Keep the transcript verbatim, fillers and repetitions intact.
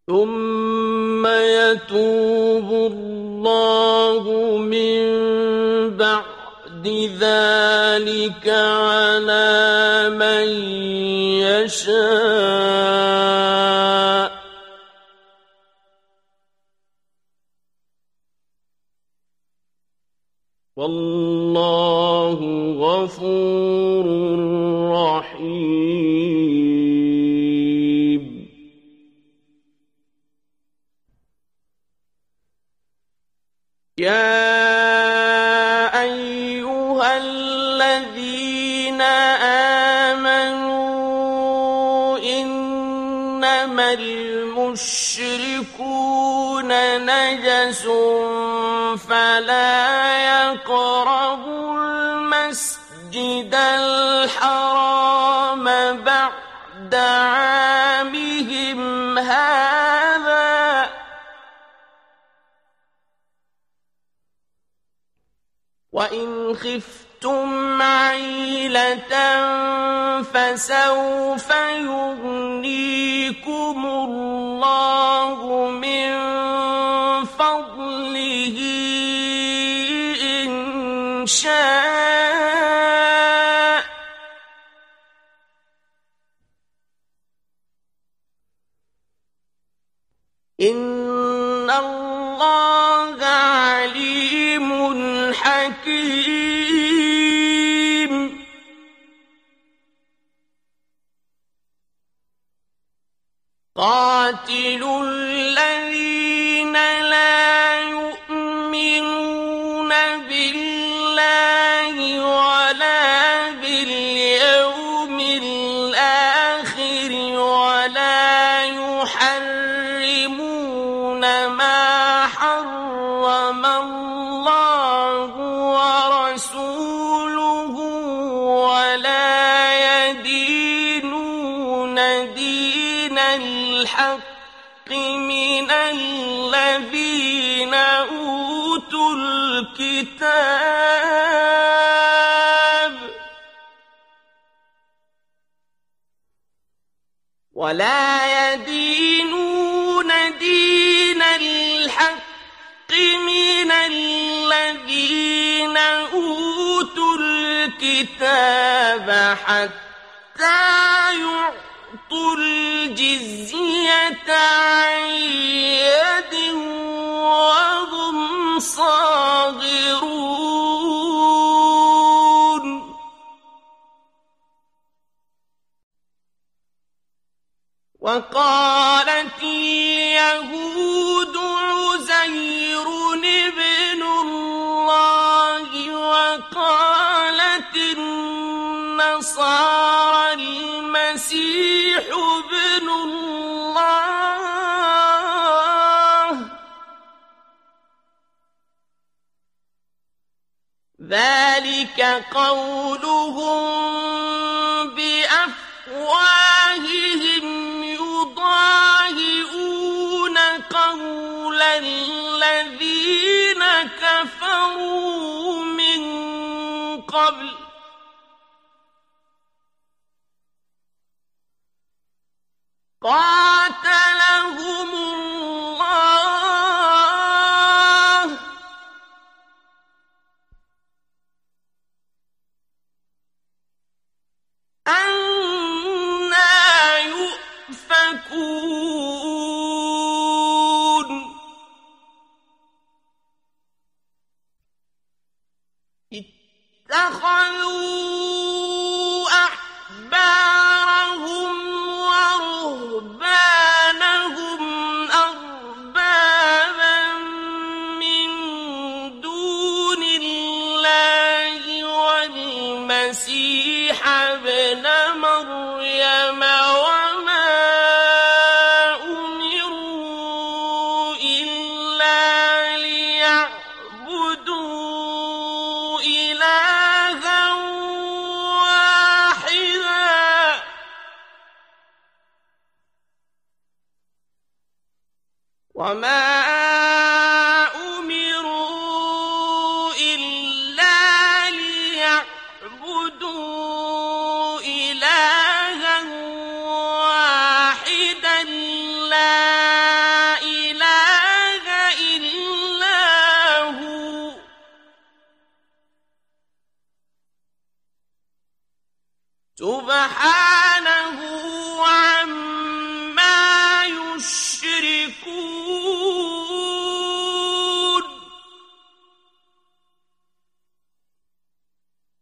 ثم يتوب الله من بعد ذلك على من يشاء والله غفور رحيم. يا أيها الذين آمنوا إنما المشركون نجس فلا يقربوا المسجد الحرام بعد عامهم هذا وإن خفتم عيلة فسوف يغنيكم الله من فضله إن شاء إن الله عليم حكيم. قاتلوا الذين لا يؤمنون بالله ولا باليوم الآخر ولا يحرمون ما حرم الله ورسوله ولا يدينون دين الحق من الذين أوتوا الكتاب ولا يدينون دين الحق من الذين أوتوا الكتاب حتى يعطوا الجزية عن يد وهم صاغرون. وقالت اليهود عزير ابن الله وقالت النصارى المسيح ابن الله ذلك قولهم بأفواههم يضاهئون قول الذين كفروا من قبل قاتلهم الله أنى يؤفكون. اتخذوا أحبارهم ورهبانهم أربابا من دون الله والمسيح ابن مريم وما أمروا إلا ليعبدوا إلها واحدا وما أمروا إلا ليعبدوا إلها واحدا لا سبحان